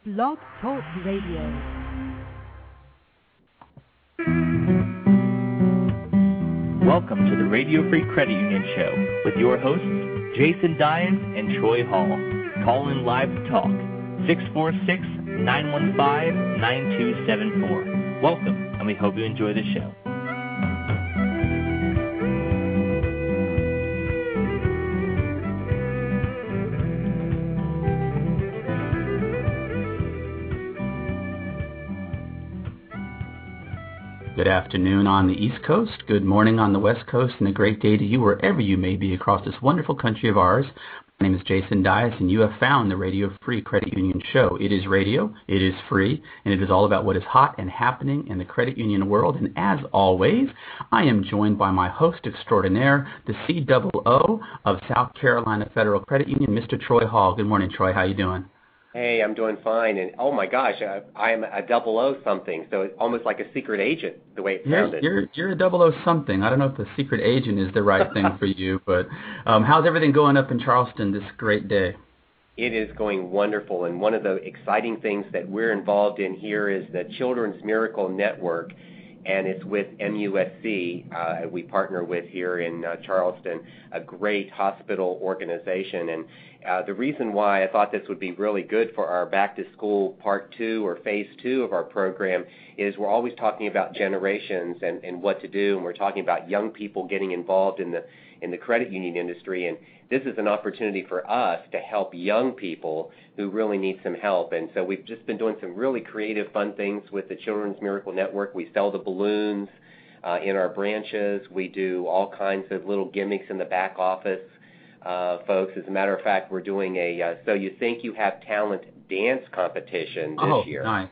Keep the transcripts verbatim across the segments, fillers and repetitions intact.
Blog Talk Radio. Welcome to the Radio Free Credit Union Show with your hosts, Jason Dias and Troy Hall. Call in live to talk, six four six, nine one five, nine two seven four. Welcome, and we hope you enjoy the show. Good afternoon on the East Coast, good morning on the West Coast, and a great day to you wherever you may be across this wonderful country of ours. My name is Jason Dias, and you have found the Radio Free Credit Union Show. It is radio, it is free, and it is all about what is hot and happening in the credit union world. And as always, I am joined by my host extraordinaire, the C O O of South Carolina Federal Credit Union, Mister Troy Hall. Good morning, Troy. How you doing? Hey, I'm doing fine, and oh my gosh, I, I am a double O something, so it's almost like a secret agent, the way it you're, sounded. You're you're a double O something. I don't know if the secret agent is the right thing for you, but um, how's everything going up in Charleston this great day? It is going wonderful, and one of the exciting things that we're involved in here is the Children's Miracle Network, and it's with M U S C. Uh, we partner with here in uh, Charleston, a great hospital organization. And uh, the reason why I thought this would be really good for our back-to-school part two or phase two of our program is we're always talking about generations and, and what to do, and we're talking about young people getting involved in the in the credit union industry. And this is an opportunity for us to help young people who really need some help. And so we've just been doing some really creative, fun things with the Children's Miracle Network. We sell the balloons uh, in our branches. We do all kinds of little gimmicks in the back office, uh, folks. As a matter of fact, we're doing a uh, So You Think You Have Talent dance competition this oh, year. Oh, nice.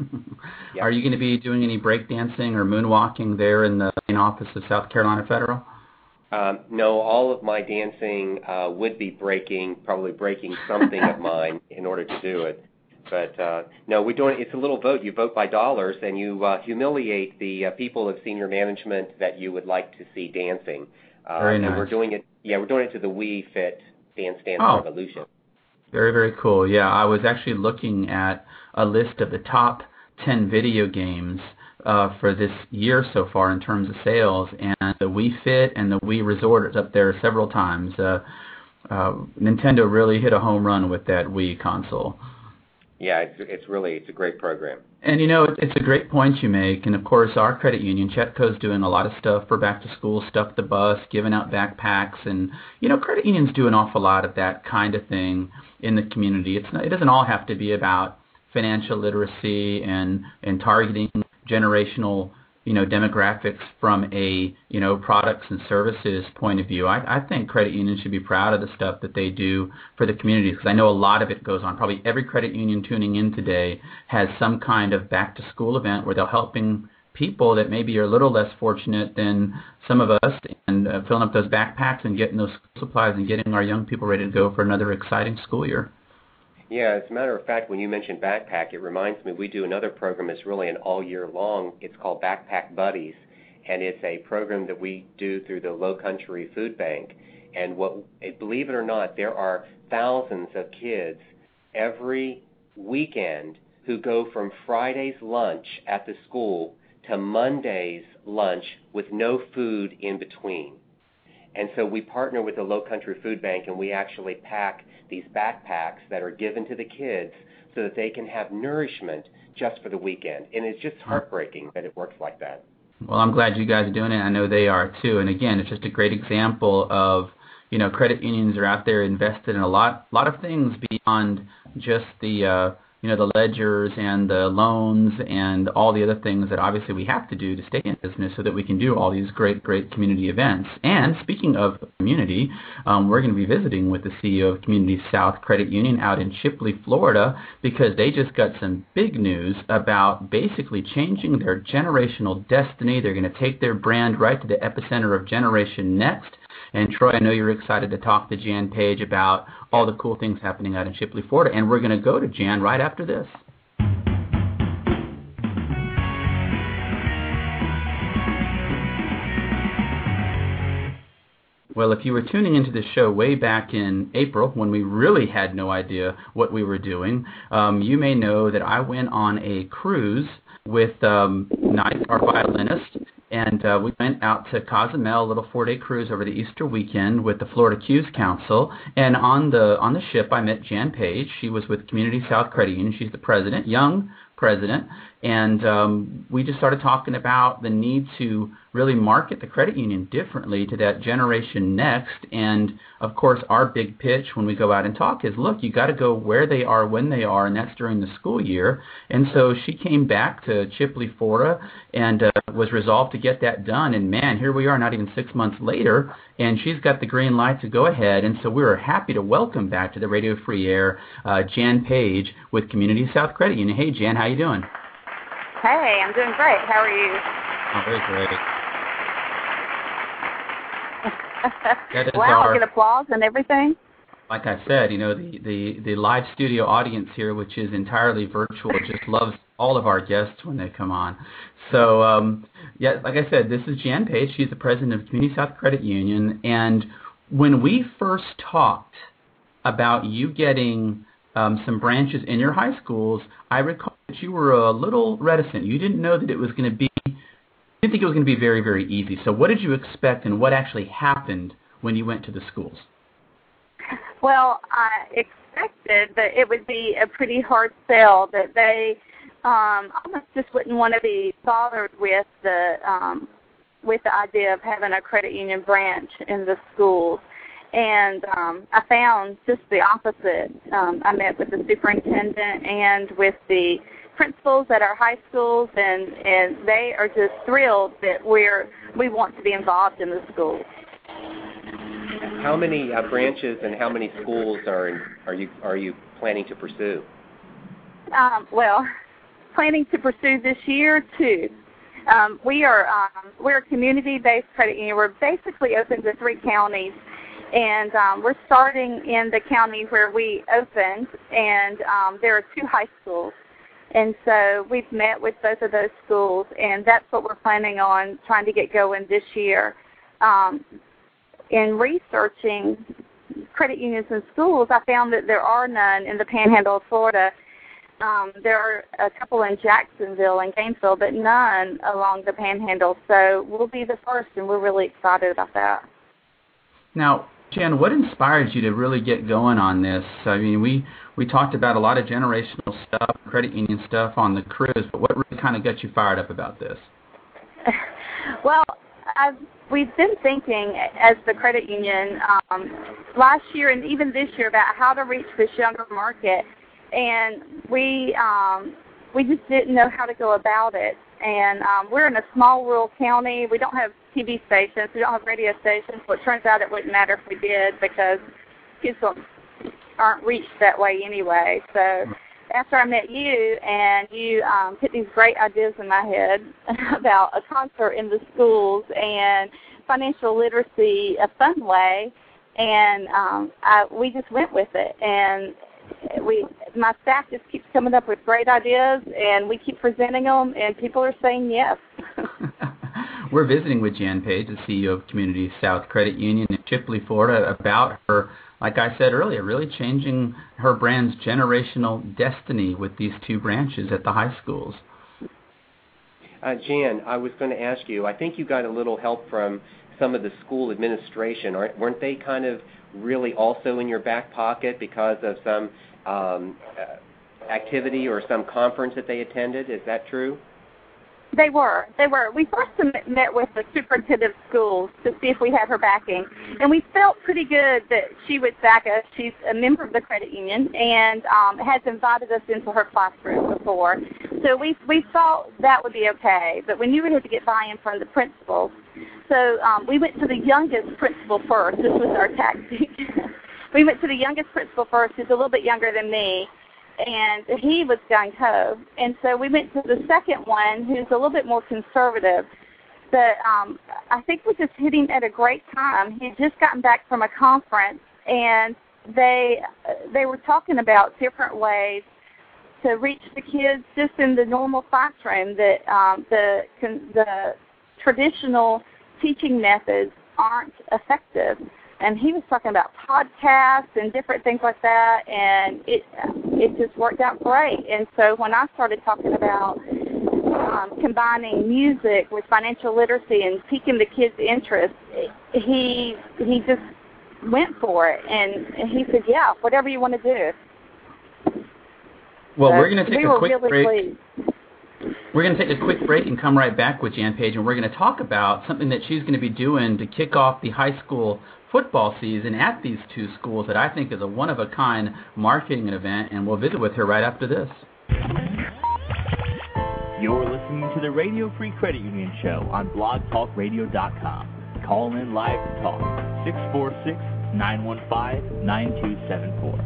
Yep. Are you going to be doing any breakdancing or moonwalking there in the main office of South Carolina Federal? Um, no, all of my dancing uh, would be breaking, probably breaking something of mine in order to do it. But uh, no, we're doing. It's a little vote. You vote by dollars, and you uh, humiliate the uh, people of senior management that you would like to see dancing. Uh, very nice. And we're doing it. Yeah, we're doing it to the We Fit Dance Dance oh. Revolution. Very, very cool. Yeah, I was actually looking at a list of the top ten video games Uh, for this year so far in terms of sales, and the Wii Fit and the Wii Resort is up there several times. Uh, uh, Nintendo really hit a home run with that Wii console. Yeah, it's, it's really it's a great program. And you know, it's a great point you make. And of course, our credit union, Chetco's doing a lot of stuff for back to school, Stuff the Bus, giving out backpacks, and you know, credit unions do an awful lot of that kind of thing in the community. It's not, it doesn't all have to be about financial literacy and and targeting generational, you know, demographics from a, you know, products and services point of view. I, I think credit unions should be proud of the stuff that they do for the communities, because I know a lot of it goes on. Probably every credit union tuning in today has some kind of back-to-school event where they're helping people that maybe are a little less fortunate than some of us, and uh, filling up those backpacks and getting those supplies and getting our young people ready to go for another exciting school year. Yeah, as a matter of fact, when you mentioned Backpack, it reminds me we do another program that's really an all year long. It's called Backpack Buddies, and it's a program that we do through the Low Country Food Bank. And what, believe it or not, there are thousands of kids every weekend who go from Friday's lunch at the school to Monday's lunch with no food in between. And so we partner with the Low Country Food Bank, and we actually pack these backpacks that are given to the kids so that they can have nourishment just for the weekend. And it's just heartbreaking that it works like that. Well, I'm glad you guys are doing it. I know they are too. And again, it's just a great example of, you know, credit unions are out there invested in a lot, lot of things beyond just the, uh, you know, the ledgers and the loans and all the other things that obviously we have to do to stay in business so that we can do all these great, great community events. And speaking of community, um, we're going to be visiting with the C E O of Community South Credit Union out in Chipley, Florida, because they just got some big news about basically changing their generational destiny. They're going to take their brand right to the epicenter of Generation Next. And Troy, I know you're excited to talk to Jan Page about all the cool things happening out in Chipley, Florida, and we're going to go to Jan right after this. Well, if you were tuning into the show way back in April when we really had no idea what we were doing, um, you may know that I went on a cruise with um, Knight, our violinist, and uh, we went out to Cozumel, a little four-day cruise over the Easter weekend with the Florida Q's Council. And on the on the ship, I met Jan Page. She was with Community South Credit Union. She's the president, young president. And um, we just started talking about the need to really market the credit union differently to that generation next. And, of course, our big pitch when we go out and talk is, look, you got to go where they are, when they are, and that's during the school year. And so she came back to Chipley, Florida, and uh, was resolved to get that done. And, man, here we are not even six months later, and she's got the green light to go ahead. And so we were happy to welcome back to the Radio Free Air uh, Jan Page with Community South Credit Union. Hey, Jan, how you doing? Hey, I'm doing great. How are you? Oh, very great. Wow, our, get applause and everything? Like I said, you know, the, the, the live studio audience here, which is entirely virtual, just loves all of our guests when they come on. So, um, yeah, like I said, this is Jan Page. She's the president of Community South Credit Union. And when we first talked about you getting um, some branches in your high schools, I recall that you were a little reticent. You didn't know that it was going to be, you didn't think it was going to be very, very easy. So what did you expect, and what actually happened when you went to the schools? Well, I expected that it would be a pretty hard sell, that they um, almost just wouldn't want to be bothered with the um, with the idea of having a credit union branch in the schools. And um, I found just the opposite. Um, I met with the superintendent and with the principals at our high schools, and, and they are just thrilled that we're we want to be involved in the schools. How many uh, branches and how many schools are are you are you planning to pursue? Um, well, planning to pursue this year too. Um, we are um, we're a community-based credit union. We're basically open to three counties. And um, we're starting in the county where we opened, and um, there are two high schools. And so we've met with both of those schools, and that's what we're planning on trying to get going this year. Um, in researching credit unions in schools, I found that there are none in the Panhandle of Florida. Um, there are a couple in Jacksonville and Gainesville, but none along the Panhandle. So we'll be the first, and we're really excited about that. Now, Jan, what inspired you to really get going on this? I mean, we, we talked about a lot of generational stuff, credit union stuff on the cruise, but what really kind of got you fired up about this? Well, I've, we've been thinking as the credit union um, last year and even this year about how to reach this younger market, and we um, we just didn't know how to go about it. And um, we're in a small rural county. We don't have T V stations. We don't have radio stations. So it turns out it wouldn't matter if we did because kids aren't reached that way anyway. So after I met you and you um, put these great ideas in my head about a concert in the schools and financial literacy a fun way, and um, I, we just went with it. And we, my staff just keeps coming up with great ideas, and we keep presenting them, and people are saying yes. We're visiting with Jan Page, the C E O of Community South Credit Union in Chipley, Florida, about her, like I said earlier, really changing her brand's generational destiny with these two branches at the high schools. Uh, Jan, I was going to ask you, I think you got a little help from some of the school administration. Aren't, weren't they kind of really also in your back pocket because of some um, uh, activity or some conference that they attended? Is that true? They were. They were. We first met with the superintendent of schools to see if we had her backing, and we felt pretty good that she would back us. She's a member of the credit union and um, has invited us into her classroom before, so we we thought that would be okay. But we knew we had to get buy-in from the principals, so um, we went to the youngest principal first. This was our tactic. We went to the youngest principal first, who's a little bit younger than me, and he was gung-ho. And so we went to the second one, who's a little bit more conservative. But um, I think we just hit him at a great time. He had just gotten back from a conference, and they they were talking about different ways to reach the kids just in the normal classroom, that um, the the traditional teaching methods aren't effective. And he was talking about podcasts and different things like that, and it it just worked out great. And so when I started talking about um, combining music with financial literacy and piquing the kids' interest, he he just went for it, and he said, "Yeah, whatever you want to do." Well, so we're going to take we a were quick really break. Pleased. We're going to take a quick break and come right back with Jan Page, and we're going to talk about something that she's going to be doing to kick off the high school football season at these two schools that I think is a one-of-a-kind marketing event, and we'll visit with her right after this. You're listening to the Radio Free Credit Union Show on blog talk radio dot com. Call in live to talk, six four six, nine one five, nine two seven four.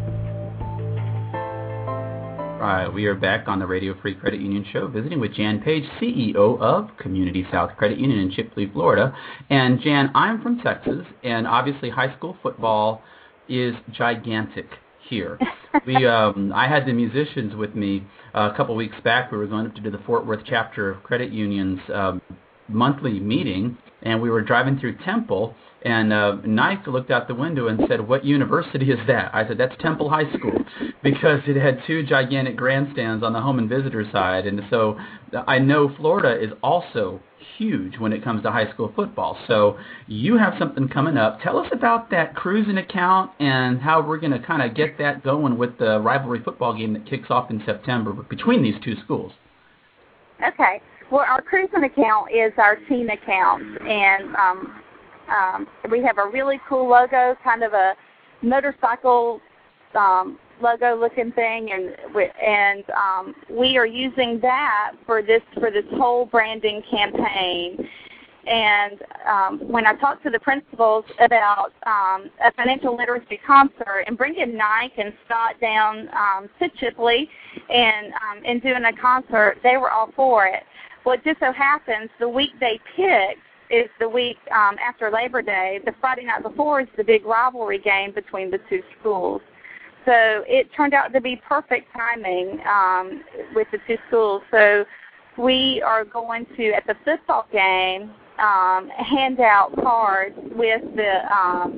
All right, we are back on the Radio Free Credit Union Show, visiting with Jan Page, C E O of Community South Credit Union in Chipley, Florida. And Jan, I'm from Texas, and obviously high school football is gigantic here. we, um, I had the musicians with me uh, a couple weeks back. We were going up to do the Fort Worth chapter of Credit Union's um, monthly meeting, and we were driving through Temple, and uh, Nike looked out the window and said, "What university is that?" I said, "That's Temple High School," because it had two gigantic grandstands on the home and visitor side. And so I know Florida is also huge when it comes to high school football. So you have something coming up. Tell us about that cruising account and how we're going to kind of get that going with the rivalry football game that kicks off in September between these two schools. Okay. Well, our cruising account is our team account, and um, um, we have a really cool logo, kind of a motorcycle um, logo-looking thing, and we, and um, we are using that for this for this whole branding campaign. And um, when I talked to the principals about um, a financial literacy concert and bringing Nike and Scott down um, to Chipley and um, and doing a concert, they were all for it. Well, it just so happens the week they picked is the week um, after Labor Day. The Friday night before is the big rivalry game between the two schools. So it turned out to be perfect timing um, with the two schools. So we are going to, at the football game, um, hand out cards with the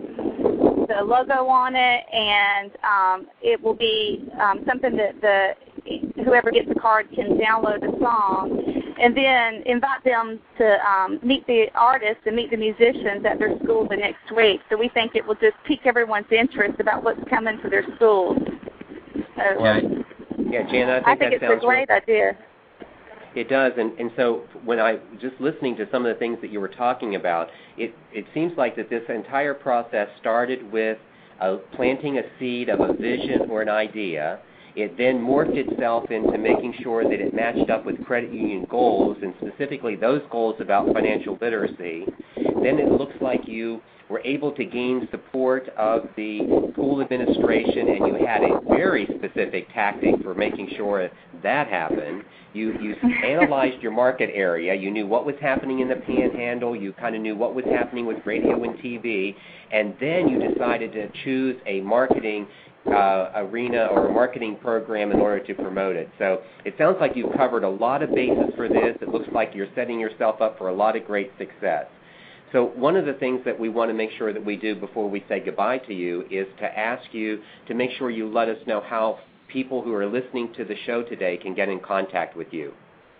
um, the logo on it, and um, it will be um, something that the whoever gets the card can download the song, and then invite them to um, meet the artists and meet the musicians at their school the next week. So we think it will just pique everyone's interest about what's coming to their schools. So, yeah, yeah, Jan, I think, I think that it's sounds a great real. idea. It does, and, and so when I just listening to some of the things that you were talking about, it, it seems like that this entire process started with uh, planting a seed of a vision or an idea. It then morphed itself into making sure that it matched up with credit union goals, and specifically those goals about financial literacy. Then it looks like you were able to gain support of the school administration, and you had a very specific tactic for making sure that happened. You, you analyzed your market area. You knew what was happening in the Panhandle. You kind of knew what was happening with radio and T V. And then you decided to choose a marketing uh, arena or a marketing program in order to promote it. So it sounds like you've covered a lot of bases for this. It looks like you're setting yourself up for a lot of great success. So one of the things that we want to make sure that we do before we say goodbye to you is to ask you to make sure you let us know how people who are listening to the show today can get in contact with you.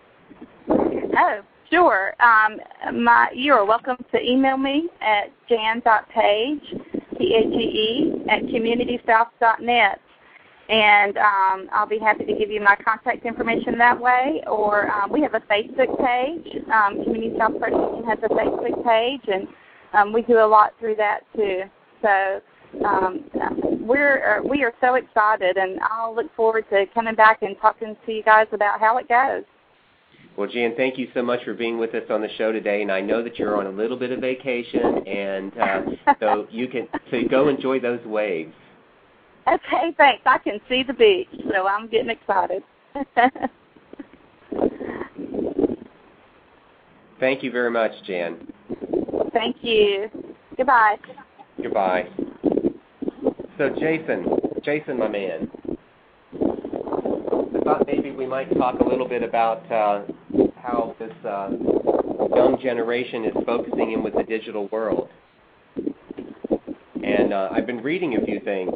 Oh, sure. Um, my, you are welcome to email me at jan dot page, P A G E, at community south dot net. And um, I'll be happy to give you my contact information that way. Or um, we have a Facebook page. Um, Community South Credit Union has a Facebook page, and um, we do a lot through that too. So um, we're uh, we are so excited, and I'll look forward to coming back and talking to you guys about how it goes. Well, Jan, thank you so much for being with us on the show today, and I know that you're on a little bit of vacation, and uh, so you can so go enjoy those waves. Okay, thanks. I can see the beach, so I'm getting excited. Thank you very much, Jan. Thank you. Goodbye. Goodbye. So, Jason, Jason, my man, I thought maybe we might talk a little bit about uh, how this uh, young generation is focusing in with the digital world. and uh, I've been reading a few things,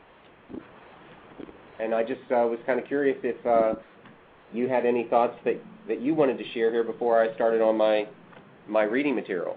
and I just uh, was kind of curious if uh, you had any thoughts that, that you wanted to share here before I started on my my reading material.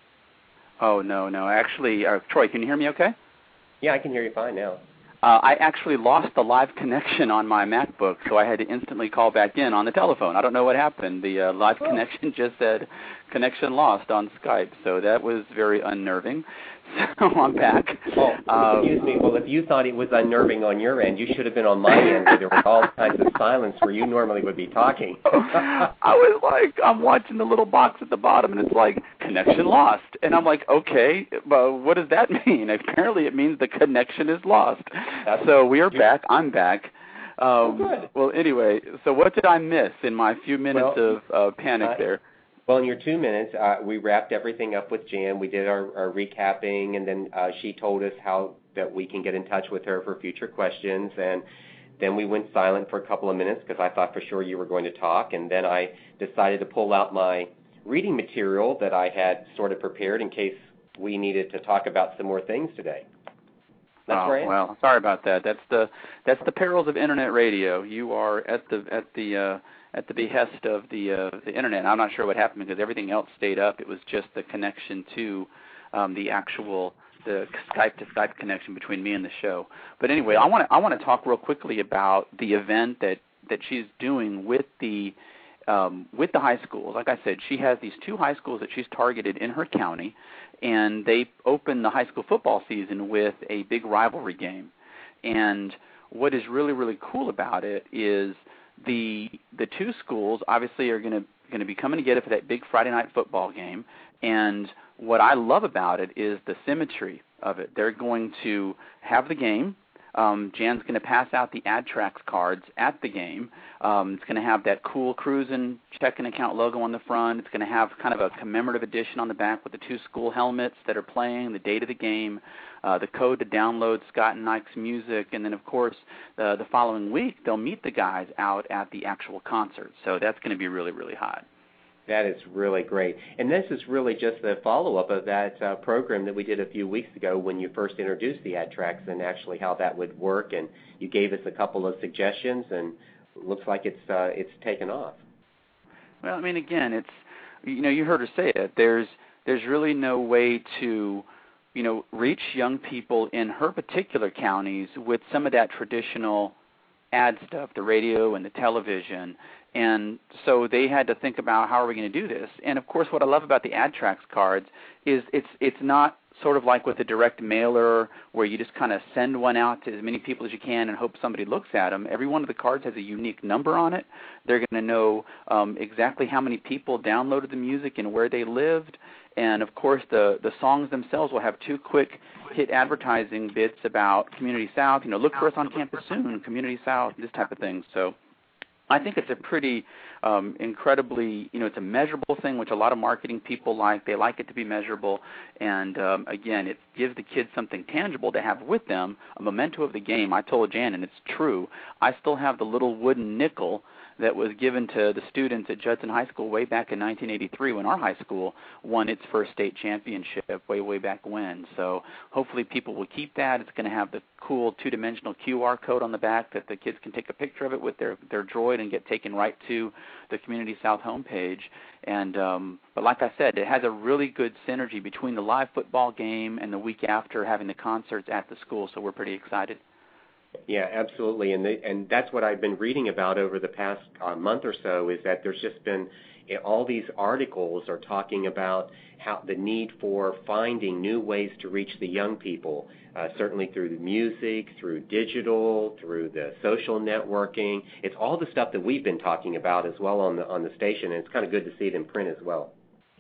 Oh, no, no. Actually, uh, Troy, can you hear me okay? Yeah, I can hear you fine now. Uh, I actually lost the live connection on my MacBook, so I had to instantly call back in on the telephone. I don't know what happened. The uh, live oh. connection just said connection lost on Skype, so that was very unnerving. So I'm back. Oh, um, excuse me. Well, if you thought it was unnerving on your end, you should have been on my end where there was all kinds of silence where you normally would be talking. I was like, I'm watching the little box at the bottom, and it's like, connection lost. And I'm like, okay, but what does that mean? Apparently it means the connection is lost. That's so we are back. I'm back. Um, oh, good. Well, anyway, so what did I miss in my few minutes well, of uh, panic uh, there? Well, in your two minutes, uh, we wrapped everything up with Jan. We did our, our recapping, and then uh, she told us how that we can get in touch with her for future questions. And then we went silent for a couple of minutes because I thought for sure you were going to talk. And then I decided to pull out my reading material that I had sort of prepared in case we needed to talk about some more things today. That's oh, right. Well, sorry about that. That's the that's the perils of internet radio. You are at the at the uh, at the behest of the uh, the internet. I'm not sure what happened because everything else stayed up. It was just the connection to um, the actual the Skype to Skype connection between me and the show. But anyway, I want to I want to talk real quickly about the event that, that she's doing with the um, with the high schools. Like I said, she has these two high schools that she's targeted in her county, and they open the high school football season with a big rivalry game. And what is really really cool about it is The the two schools obviously are going to going to be coming together for that big Friday night football game, and what I love about it is the symmetry of it. They're going to have the game. Um, Jan's going to pass out the AdTrax cards at the game. Um, it's going to have that cool Cruisin' checking account logo on the front. It's going to have kind of a commemorative edition on the back with the two school helmets that are playing, the date of the game, uh, the code to download Scott and Nike's music, and then, of course, uh, the following week they'll meet the guys out at the actual concert. So that's going to be really, really hot. That is really great. And this is really just the follow-up of that uh, program that we did a few weeks ago when you first introduced the AdTrax and actually how that would work. And you gave us a couple of suggestions, and it looks like it's uh, it's taken off. Well, I mean, again, it's, you know, you heard her say it. There's there's really no way to, you know, reach young people in her particular counties with some of that traditional ad stuff, the radio and the television. And so they had to think about how are we going to do this. And, of course, what I love about the AdTrax cards is it's it's not sort of like with a direct mailer where you just kind of send one out to as many people as you can and hope somebody looks at them. Every one of the cards has a unique number on it. They're going to know um, exactly how many people downloaded the music and where they lived. And, of course, the, the songs themselves will have two quick hit advertising bits about Community South. You know, look for us on campus soon, Community South, this type of thing. So I think it's a pretty um, incredibly, you know, it's a measurable thing, which a lot of marketing people like. They like it to be measurable. And, um, again, it gives the kids something tangible to have with them, a memento of the game. I told Jan, and it's true, I still have the little wooden nickel that was given to the students at Judson High School way back in nineteen eighty-three when our high school won its first state championship way, way back when. So hopefully people will keep that. It's going to have the cool two-dimensional Q R code on the back that the kids can take a picture of it with their, their Droid and get taken right to the Community South homepage. And um, but like I said, it has a really good synergy between the live football game and the week after having the concerts at the school, so we're pretty excited. Yeah, absolutely, and they, and that's what I've been reading about over the past uh, month or so is that there's just been you know, all these articles are talking about how the need for finding new ways to reach the young people, uh, certainly through the music, through digital, through the social networking. It's all the stuff that we've been talking about as well on the on the station, and it's kind of good to see it in print as well.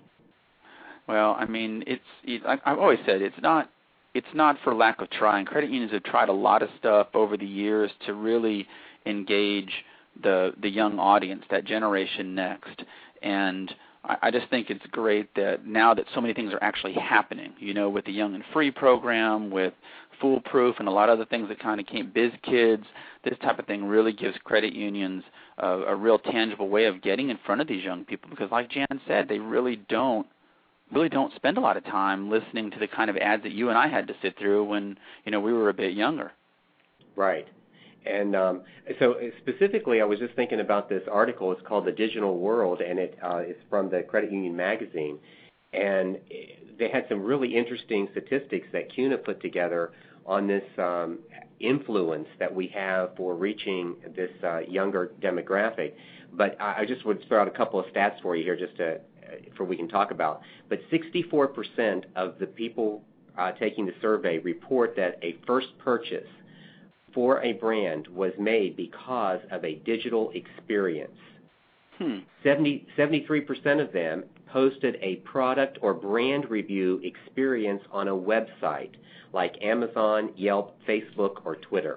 Well, I mean, it's it, I, I've always said it's not. It's not for lack of trying. Credit unions have tried a lot of stuff over the years to really engage the the young audience, that generation next. And I, I just think it's great that now that so many things are actually happening, you know, with the Young and Free program, with Foolproof and a lot of other things that kind of came, Biz Kids, this type of thing really gives credit unions a, a real tangible way of getting in front of these young people because like Jan said, they really don't really don't spend a lot of time listening to the kind of ads that you and I had to sit through when, you know, we were a bit younger. Right. And um, so specifically, I was just thinking about this article. It's called The Digital World, and it uh, is from the Credit Union Magazine. And they had some really interesting statistics that C U N A put together on this um, influence that we have for reaching this uh, younger demographic. But I, I just would throw out a couple of stats for you here just to, for we can talk about. But sixty-four percent of the people uh, taking the survey report that a first purchase for a brand was made because of a digital experience. Hmm. seventy, seventy-three percent of them posted a product or brand review experience on a website like Amazon, Yelp, Facebook, or Twitter.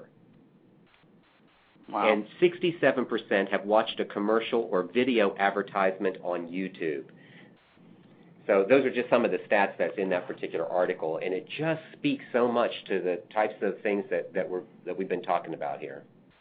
Wow. And sixty-seven percent have watched a commercial or video advertisement on YouTube. So those are just some of the stats that's in that particular article, and it just speaks so much to the types of things that, that, we're, that we've been talking about here.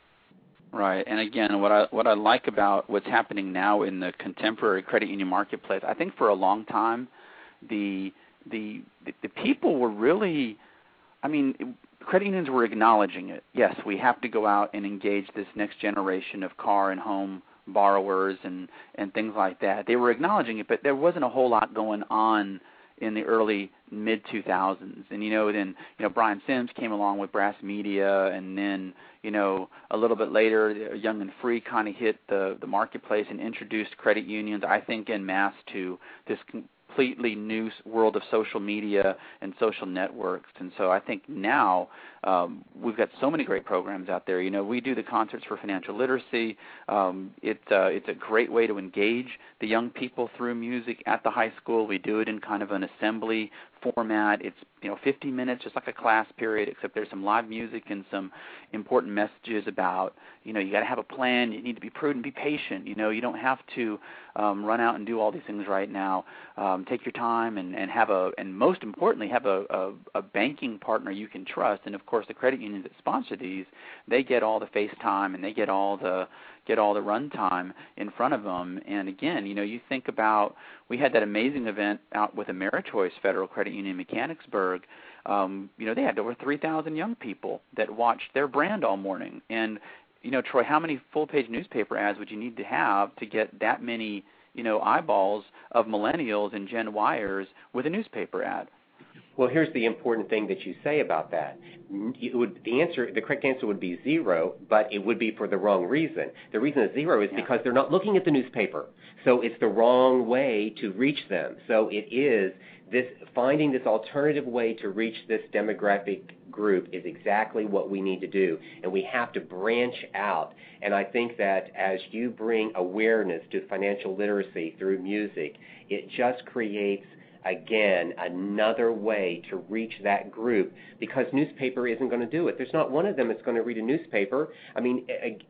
Right, and again, what I what I like about what's happening now in the contemporary credit union marketplace, I think for a long time, the the the people were really, I mean, credit unions were acknowledging it. Yes, we have to go out and engage this next generation of car and home borrowers and and things like that. They were acknowledging it, but there wasn't a whole lot going on in the early mid two thousands. And you know, then you know Brian Sims came along with Brass Media, and then you know a little bit later, Young and Free kind of hit the the marketplace and introduced credit unions, I think, en masse to this completely new world of social media and social networks. And so I think now um, we've got so many great programs out there. You know, we do the Concerts for Financial Literacy. Um, it, uh, it's a great way to engage the young people through music at the high school. We do it in kind of an assembly format. It's, you know, fifty minutes, just like a class period, except there's some live music and some important messages about, you know, you got to have a plan. You need to be prudent, be patient. You know, you don't have to um, run out and do all these things right now. Um, take your time and, and have a, and most importantly, have a, a, a banking partner you can trust. And of course, the credit unions that sponsor these, they get all the face time and they get all the get all the run time in front of them. And again, you know, you think about, we had that amazing event out with Americhoice Federal Credit Union in Mechanicsburg. Um, you know, they had over three thousand young people that watched their brand all morning. And, you know, Troy, how many full-page newspaper ads would you need to have to get that many, you know, eyeballs of millennials and Gen Yers with a newspaper ad? Well, here's the important thing that you say about that. It would, the answer, the correct answer would be zero, but it would be for the wrong reason. The reason it's zero is yeah. because they're not looking at the newspaper. So it's the wrong way to reach them. So it is this, finding this alternative way to reach this demographic group is exactly what we need to do. And we have to branch out. And I think that as you bring awareness to financial literacy through music, it just creates, again, another way to reach that group, because newspaper isn't going to do it. There's not one of them that's going to read a newspaper. I mean,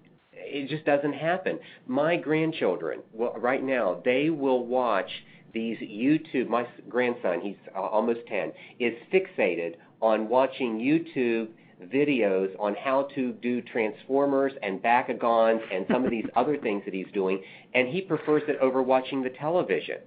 it just doesn't happen. My grandchildren, well, right now, they will watch these YouTube. My grandson, he's uh, almost ten, is fixated on watching YouTube videos on how to do transformers and Bakagons and some of these other things that he's doing, and he prefers it over watching the television.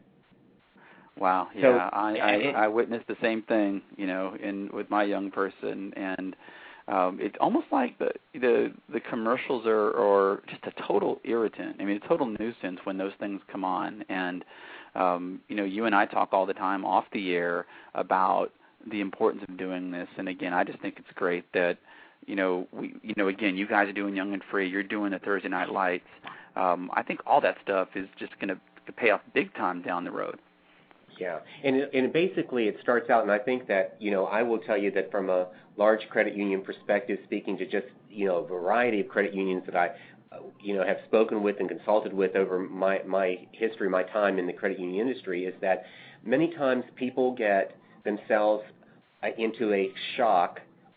Wow, yeah, so, I, I, I witnessed the same thing, you know, in with my young person, and um, it's almost like the the the commercials are, are just a total irritant. I mean, a total nuisance when those things come on, and um, you know, you and I talk all the time off the air about the importance of doing this, and again, I just think it's great that, you know, we, you know, again, you guys are doing Young and Free, you're doing the Thursday Night Lights. Um, I think all that stuff is just going to pay off big time down the road. Yeah, and and basically it starts out, and I think that, you know, I will tell you that from a large credit union perspective, speaking to just, you know, a variety of credit unions that I, you know, have spoken with and consulted with over my, my history, my time in the credit union industry, is that many times people get themselves into a shock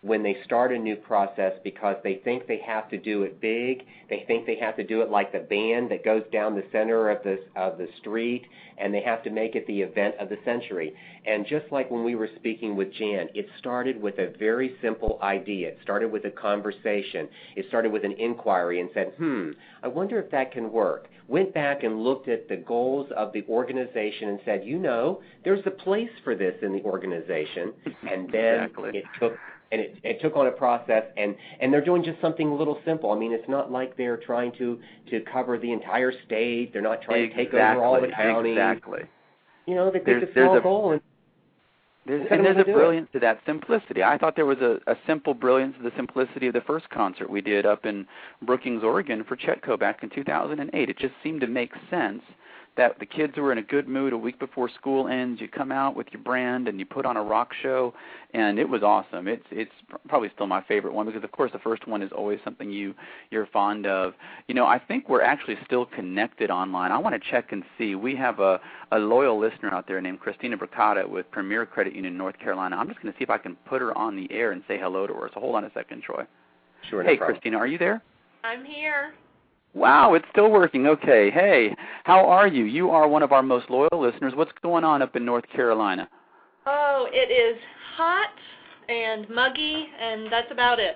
when they start a new process because they think they have to do it big. They think they have to do it like the band that goes down the center of the, of the street, and they have to make it the event of the century. And just like when we were speaking with Jan, it started with a very simple idea. It started with a conversation. It started with an inquiry and said, hmm, I wonder if that can work. Went back and looked at the goals of the organization and said, you know, there's a place for this in the organization. And then exactly. it took and it, it took on a process, and, and they're doing just something a little simple. I mean, it's not like they're trying to, to cover the entire state. They're not trying exactly. to take over all the counties. Exactly. You know, they picked there's, a small there's a, goal. And there's, and there's a brilliance to that simplicity. I thought there was a, a simple brilliance to the simplicity of the first concert we did up in Brookings, Oregon for Chetco back in two thousand eight. It just seemed to make sense that the kids were in a good mood a week before school ends. You come out with your brand and you put on a rock show, and it was awesome. It's it's probably still my favorite one because, of course, the first one is always something you, you're fond of. You know, I think we're actually still connected online. I want to check and see. We have a, a loyal listener out there named Christina Bricata with Premier Credit Union in North Carolina. I'm just going to see if I can put her on the air and say hello to her. So hold on a second, Troy. Sure, Hey, no problem. Christina, are you there? I'm here. Wow, it's still working. Okay. Hey, how are you? You are one of our most loyal listeners. What's going on up in North Carolina? Oh, it is hot and muggy, and that's about it.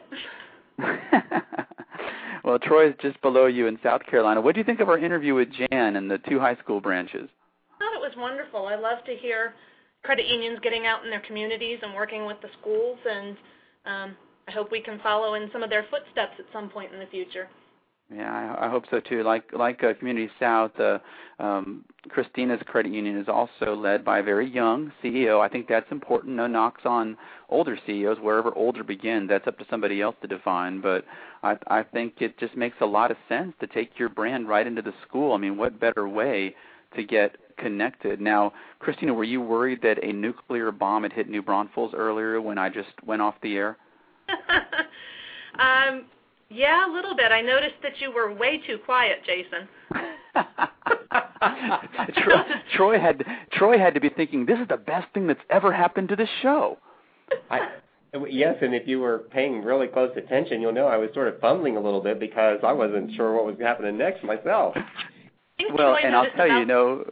Well, Troy's just below you in South Carolina. What do you think of our interview with Jan and the two high school branches? I thought it was wonderful. I love to hear credit unions getting out in their communities and working with the schools, and um, I hope we can follow in some of their footsteps at some point in the future. Yeah, I, I hope so too. Like like uh, Community South, uh, um, Christina's credit union is also led by a very young C E O. I think that's important. No knocks on older C E Os. Wherever older begins, that's up to somebody else to define. But I, I think it just makes a lot of sense to take your brand right into the school. I mean, what better way to get connected? Now, Christina, were you worried that a nuclear bomb had hit New Braunfels earlier when I just went off the air? um. Yeah, a little bit. I noticed that you were way too quiet, Jason. Troy, Troy had Troy had to be thinking, this is the best thing that's ever happened to this show. I, yes, and if you were paying really close attention, you'll know I was sort of fumbling a little bit because I wasn't sure what was happening next myself. Well, and I'll tell you, you know,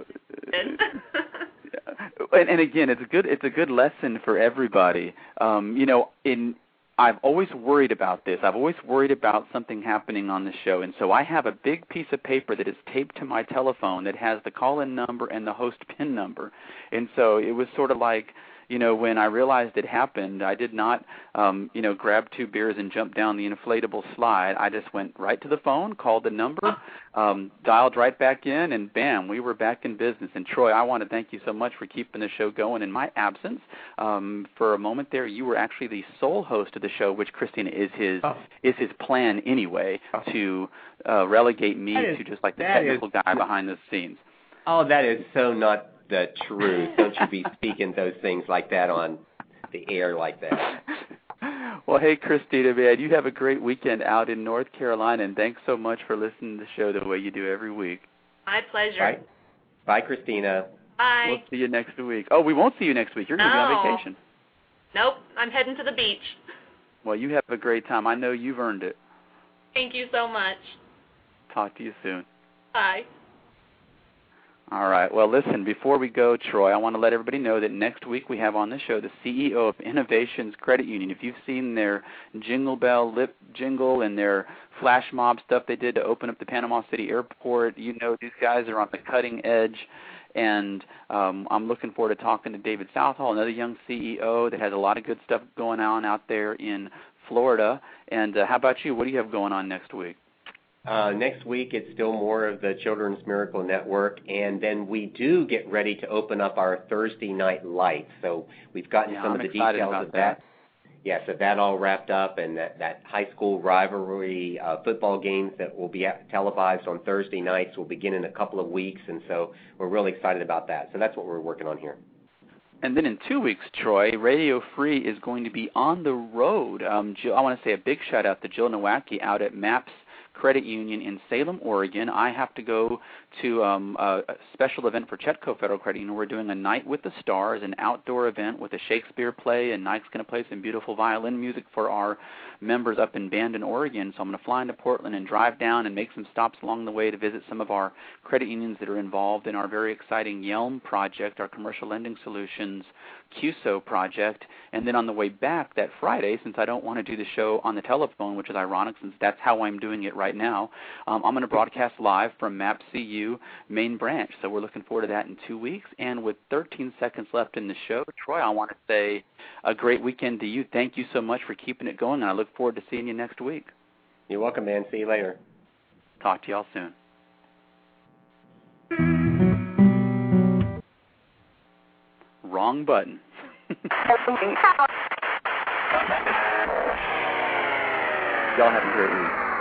and, and again, it's a good it's a good lesson for everybody. Um, you know, in I've always worried about this. I've always worried about something happening on the show, and so I have a big piece of paper that is taped to my telephone that has the call-in number and the host PIN number. And so it was sort of like, you know, when I realized it happened, I did not, um, you know, grab two beers and jump down the inflatable slide. I just went right to the phone, called the number, um, dialed right back in, and bam, we were back in business. And Troy, I want to thank you so much for keeping the show going in my absence. Um, for a moment there, you were actually the sole host of the show, which Christina is his oh. is his plan anyway oh. to uh, relegate me is, to just like the technical is, guy behind the scenes. Oh, that is so not the truth. Don't you be speaking those things like that on the air like that. Well, hey, Christina, man, you have a great weekend out in North Carolina, and thanks so much for listening to the show the way you do every week. My pleasure. Bye, Bye Christina. Bye. We'll see you next week. Oh, we won't see you next week. You're going to no. be on vacation. Nope, I'm heading to the beach. Well, you have a great time. I know you've earned it. Thank you so much. Talk to you soon. Bye. All right. Well, listen, before we go, Troy, I want to let everybody know that next week we have on the show the C E O of Innovations Credit Union. If you've seen their Jingle Bell lip jingle and their flash mob stuff they did to open up the Panama City Airport, you know these guys are on the cutting edge. And um, I'm looking forward to talking to David Southall, another young C E O that has a lot of good stuff going on out there in Florida. And uh, how about you? What do you have going on next week? Uh, next week, it's still more of the Children's Miracle Network, and then we do get ready to open up our Thursday night lights. So we've gotten yeah, some I'm of the excited details about of that. that. Yeah, so that all wrapped up, and that, that high school rivalry uh, football games that will be televised on Thursday nights will begin in a couple of weeks, and so we're really excited about that. So that's what we're working on here. And then in two weeks, Troy, Radio Free is going to be on the road. Um, Jill, I want to say a big shout-out to Jill Nowacki out at MAPS Credit Union in Salem, Oregon. I have to go to um, a, a special event for Chetco Federal Credit Union. We're doing a Night with the Stars, an outdoor event with a Shakespeare play, and Nike's going to play some beautiful violin music for our members up in Bandon, Oregon. So I'm going to fly into Portland and drive down and make some stops along the way to visit some of our credit unions that are involved in our very exciting YELM project, our Commercial Lending Solutions Q S O project. And then on the way back that Friday, since I don't want to do the show on the telephone, which is ironic since that's how I'm doing it right now, um, I'm going to broadcast live from M A P C U main branch. So we're looking forward to that in two weeks. And with thirteen seconds left in the show, Troy, I want to say a great weekend to you. Thank you so much for keeping it going, and I look forward to seeing you next week. You're welcome, man. See you later. Talk to y'all soon. Wrong button. Y'all have a great week.